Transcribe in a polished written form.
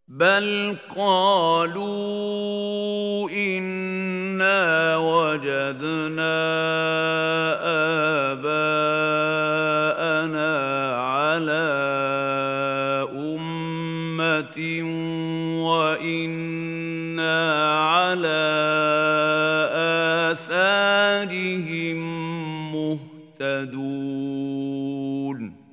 بل قالوا إنا وجدنا آباءنا على أمة وإنا على آثارهم مهتدون